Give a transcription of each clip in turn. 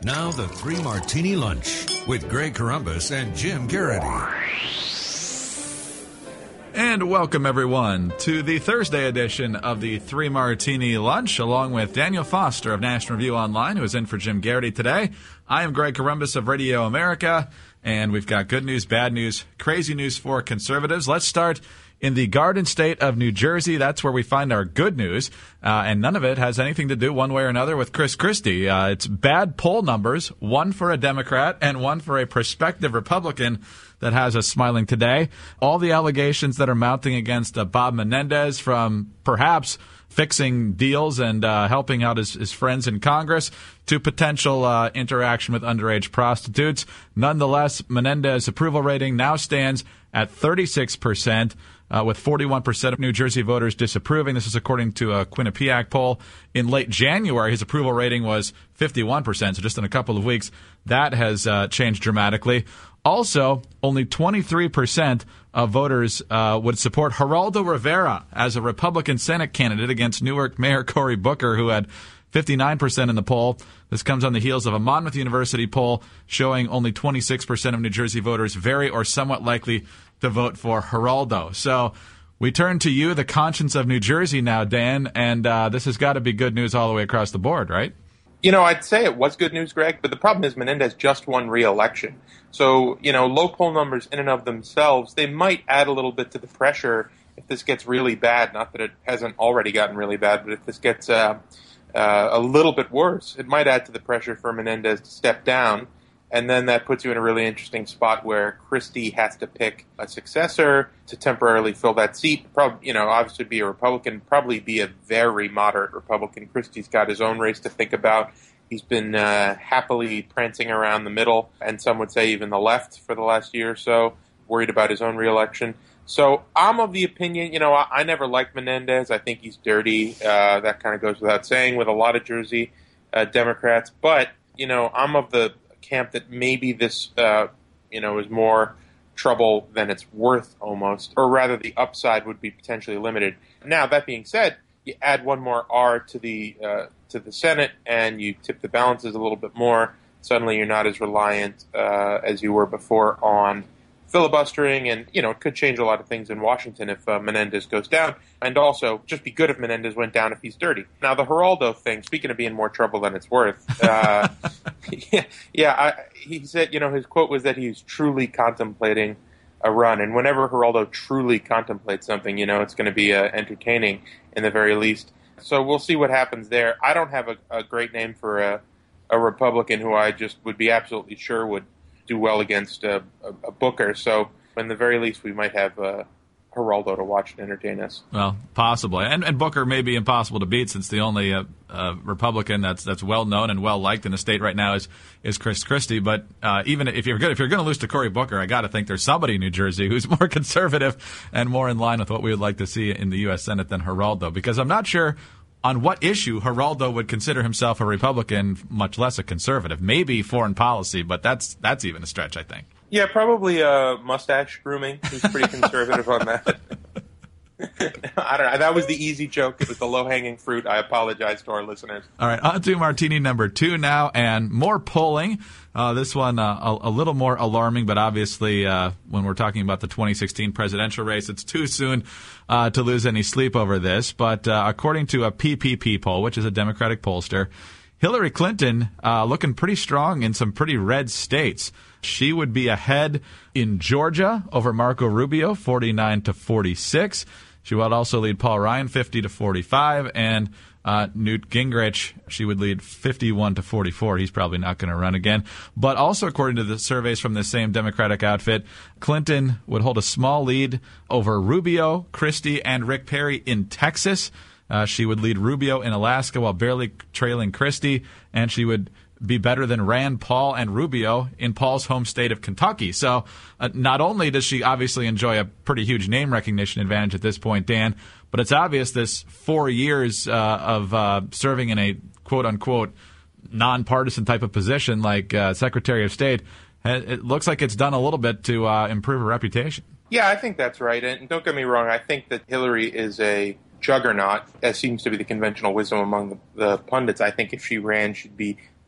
Now the Three Martini Lunch with Greg Corombos and Jim Garrity. And welcome, everyone, to the Thursday edition of the Three Martini Lunch, along with Daniel Foster of National Review Online, who is in for Jim Garrity today. I am Greg Corombos of Radio America, and we've got good news, bad news, crazy news for conservatives. Let's start in the Garden State of New Jersey. That's where we find our good news, and none of it has anything to do one way or another with Chris Christie. It's bad poll numbers, one for a Democrat and one for a prospective Republican, that has us smiling today. All the allegations that are mounting against Bob Menendez, from perhaps fixing deals and helping out his friends in Congress, to potential interaction with underage prostitutes. Nonetheless, Menendez's approval rating now stands at 36%. With 41% of New Jersey voters disapproving. This is according to a Quinnipiac poll. In late January, his approval rating was 51%, so just in a couple of weeks, that has changed dramatically. Also, only 23% of voters would support Geraldo Rivera as a Republican Senate candidate against Newark Mayor Cory Booker, who had 59% in the poll. This comes on the heels of a Monmouth University poll showing only 26% of New Jersey voters very or somewhat likely to vote for Geraldo. So we turn to you, the conscience of New Jersey now, Dan, and this has got to be good news all the way across the board, right? You know, I'd say it was good news, Greg, but the problem is Menendez just won re-election. So, you know, low poll numbers in and of themselves, they might add a little bit to the pressure if this gets really bad. Not that it hasn't already gotten really bad, but if this gets a little bit worse, it might add to the pressure for Menendez to step down. And then that puts you in a really interesting spot where Christie has to pick a successor to temporarily fill that seat. Probably, you know, obviously be a Republican, probably be a very moderate Republican. Christie's got his own race to think about. He's been happily prancing around the middle, and some would say even the left for the last year or so, worried about his own reelection. So I'm of the opinion, you know, I never liked Menendez. I think he's dirty. That kind of goes without saying with a lot of Jersey Democrats. But, you know, I'm of the camp that maybe this, is more trouble than it's worth almost, or rather the upside would be potentially limited. Now, that being said, you add one more R to the Senate and you tip the balances a little bit more. Suddenly you're not as reliant as you were before on filibustering, and, you know, it could change a lot of things in Washington if Menendez goes down. And also, just be good if Menendez went down if he's dirty. Now, the Geraldo thing, speaking of being more trouble than it's worth, he said, you know, his quote was that he's truly contemplating a run. And whenever Geraldo truly contemplates something, you know, it's going to be entertaining in the very least. So we'll see what happens there. I don't have a great name for a Republican who I just would be absolutely sure would do well against a Booker. So, in the very least, we might have Geraldo to watch and entertain us. Well, possibly. And Booker may be impossible to beat, since the only Republican that's well known and well liked in the state right now is Chris Christie. But even if you're going to lose to Cory Booker, I got to think there's somebody in New Jersey who's more conservative and more in line with what we would like to see in the U.S. Senate than Geraldo, because I'm not sure on what issue Geraldo would consider himself a Republican, much less a conservative. Maybe foreign policy, but that's even a stretch, I think. Yeah, probably mustache grooming. He's pretty conservative on that. I don't know. That was the easy joke. It was the low-hanging fruit. I apologize to our listeners. All right, on to Martini number 2 now, and more polling. This one a little more alarming, but obviously when we're talking about the 2016 presidential race, it's too soon to lose any sleep over this. But according to a PPP poll, which is a Democratic pollster, Hillary Clinton looking pretty strong in some pretty red states. She would be ahead in Georgia over Marco Rubio, 49-46. She would also lead Paul Ryan, 50-45, and Newt Gingrich, she would lead 51-44. He's probably not going to run again. But also, according to the surveys from the same Democratic outfit, Clinton would hold a small lead over Rubio, Christie, and Rick Perry in Texas. She would lead Rubio in Alaska while barely trailing Christie, and she would be better than Rand Paul and Rubio in Paul's home state of Kentucky. So not only does she obviously enjoy a pretty huge name recognition advantage at this point, Dan, but it's obvious this 4 years of serving in a quote-unquote nonpartisan type of position like Secretary of State, it looks like it's done a little bit to improve her reputation. Yeah, I think that's right. And don't get me wrong, I think that Hillary is a juggernaut, as seems to be the conventional wisdom among the pundits. I think if she ran, she'd be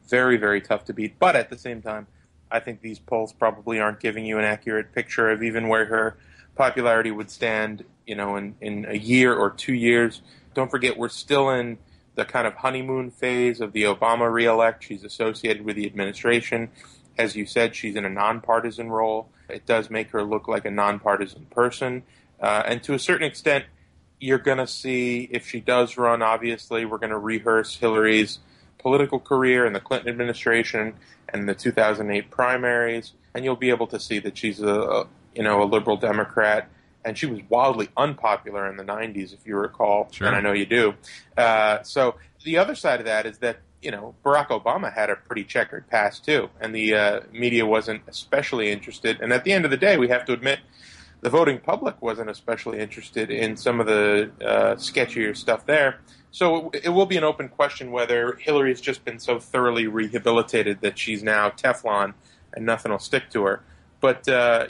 very, very tough to beat. But at the same time, I think these polls probably aren't giving you an accurate picture of even where her popularity would stand, in a year or 2 years. Don't forget, we're still in the kind of honeymoon phase of the Obama reelect. She's associated with the administration. As you said, she's in a nonpartisan role. It does make her look like a nonpartisan person. And to a certain extent, you're going to see, if she does run, obviously, we're going to rehearse Hillary's political career in the Clinton administration and the 2008 primaries, and you'll be able to see that she's a liberal Democrat, and she was wildly unpopular in the 90s, if you recall, Sure. And I know you do. So the other side of that is that, Barack Obama had a pretty checkered past, too, and the media wasn't especially interested. And at the end of the day, we have to admit, the voting public wasn't especially interested in some of the sketchier stuff there. So it will be an open question whether Hillary's just been so thoroughly rehabilitated that she's now Teflon and nothing will stick to her. But,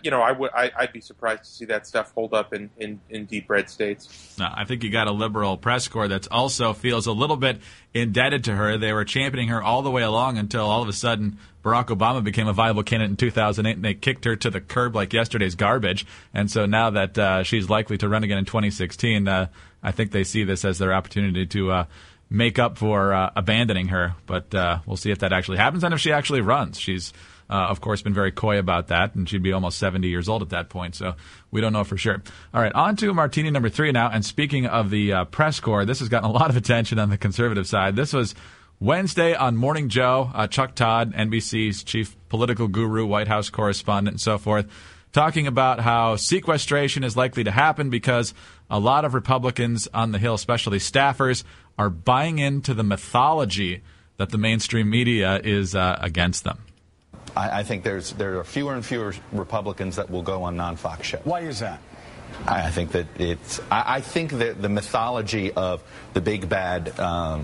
I'd be surprised to see that stuff hold up in deep red states. No, I think you got a liberal press corps that also feels a little bit indebted to her. They were championing her all the way along until all of a sudden Barack Obama became a viable candidate in 2008, and they kicked her to the curb like yesterday's garbage. And so now that she's likely to run again in 2016, I think they see this as their opportunity to make up for abandoning her. But we'll see if that actually happens and if she actually runs. She's of course, been very coy about that, and she'd be almost 70 years old at that point, so we don't know for sure. All right, on to Martini number 3 now, and speaking of the press corps, this has gotten a lot of attention on the conservative side. This was Wednesday on Morning Joe, Chuck Todd, NBC's chief political guru, White House correspondent, and so forth, talking about how sequestration is likely to happen because a lot of Republicans on the Hill, especially staffers, are buying into the mythology that the mainstream media is against them. I think there are fewer and fewer Republicans that will go on non-Fox shows. Why is that? I think that I think that the mythology of the big bad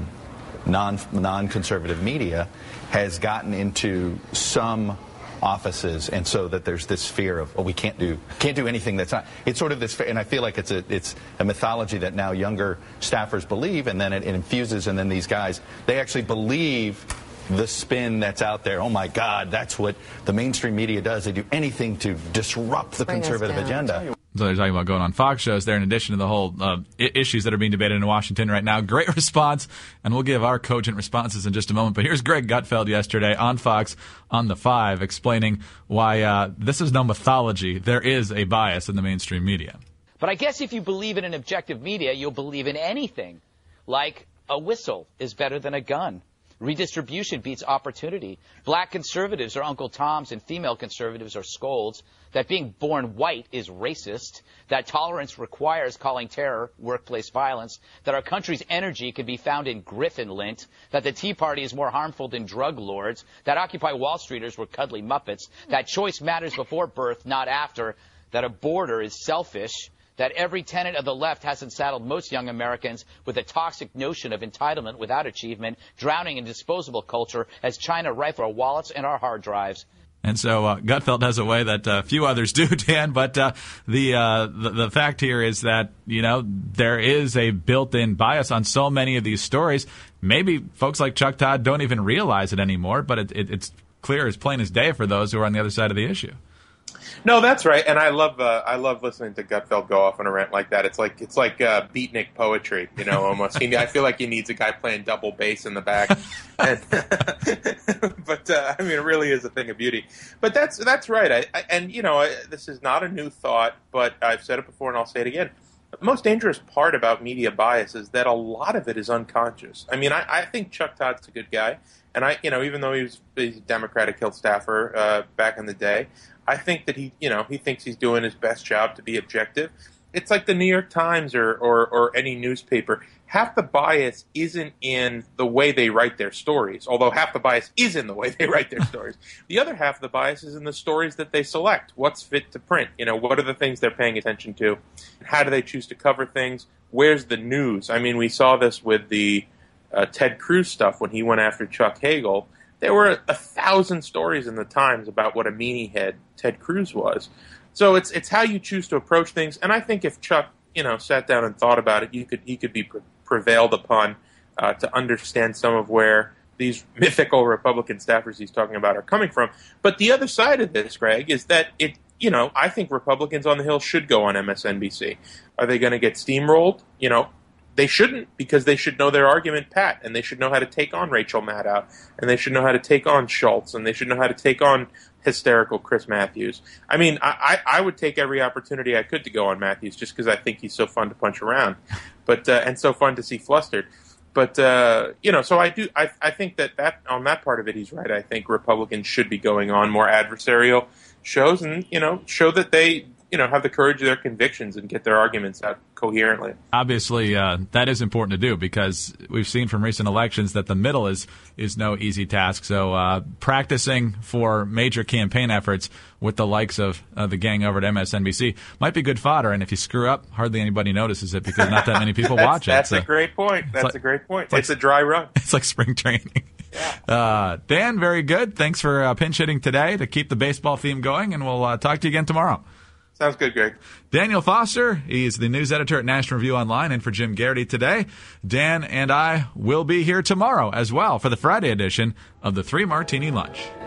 non-conservative media has gotten into some offices, and so that there's this fear of, we can't do anything that's not. It's sort of this, and I feel like it's a mythology that now younger staffers believe, and then it infuses, and then these guys, they actually believe the spin that's out there. Oh my God, that's what the mainstream media does. They do anything to disrupt the conservative agenda. So they're talking about going on Fox shows there in addition to the whole issues that are being debated in Washington right now. Great response, and we'll give our cogent responses in just a moment. But here's Greg Gutfeld yesterday on Fox on The Five explaining why this is no mythology. There is a bias in the mainstream media. But I guess if you believe in an objective media, you'll believe in anything. Like a whistle is better than a gun. Redistribution beats opportunity. Black conservatives are Uncle Toms and female conservatives are scolds. That being born white is racist. That tolerance requires calling terror workplace violence. That our country's energy can be found in Griffin lint. That the Tea Party is more harmful than drug lords. That Occupy Wall Streeters were cuddly Muppets. That choice matters before birth, not after. That a border is selfish. That every tenet of the left hasn't saddled most young Americans with a toxic notion of entitlement without achievement, drowning in disposable culture as China rifle our wallets and our hard drives. And so Gutfeld has a way that few others do, Dan. But the fact here is that, there is a built-in bias on so many of these stories. Maybe folks like Chuck Todd don't even realize it anymore, but it's clear as plain as day for those who are on the other side of the issue. No, that's right, and I love listening to Gutfeld go off on a rant like that. It's like beatnik poetry, almost. I feel like he needs a guy playing double bass in the back, but it really is a thing of beauty. But that's right, this is not a new thought, but I've said it before and I'll say it again. The most dangerous part about media bias is that a lot of it is unconscious. I think Chuck Todd's a good guy, and even though he's a Democratic Hill staffer back in the day, I think that he thinks he's doing his best job to be objective. It's like the New York Times or any newspaper. Half the bias isn't in the way they write their stories, although half the bias is in the way they write their stories. The other half of the bias is in the stories that they select. What's fit to print? What are the things they're paying attention to? How do they choose to cover things? Where's the news? We saw this with the Ted Cruz stuff when he went after Chuck Hagel. There were 1,000 stories in the Times about what a meanie head Ted Cruz was. So it's how you choose to approach things. And I think if Chuck, sat down and thought about it, he could be prevailed upon to understand some of where these mythical Republican staffers he's talking about are coming from. But the other side of this, Greg, is that I think Republicans on the Hill should go on MSNBC. Are they going to get steamrolled? They shouldn't, because they should know their argument pat, and they should know how to take on Rachel Maddow, and they should know how to take on Schultz, and they should know how to take on hysterical Chris Matthews. I mean, I would take every opportunity I could to go on Matthews just because I think he's so fun to punch around, and so fun to see flustered. But so I think that on that part of it, he's right. I think Republicans should be going on more adversarial shows and show that they have the courage of their convictions and get their arguments out coherently. Obviously, that is important to do, because we've seen from recent elections that the middle is no easy task. So practicing for major campaign efforts with the likes of the gang over at MSNBC might be good fodder. And if you screw up, hardly anybody notices it, because not that many people watch it. That's a great point. That's a great point. It's a dry run. It's like spring training. Yeah. Dan, very good. Thanks for pinch hitting today to keep the baseball theme going, and we'll talk to you again tomorrow. Sounds good, Greg. Daniel Foster, he's the news editor at National Review Online, and for Jim Garrity today. Dan and I will be here tomorrow as well for the Friday edition of the 3 Martini Lunch.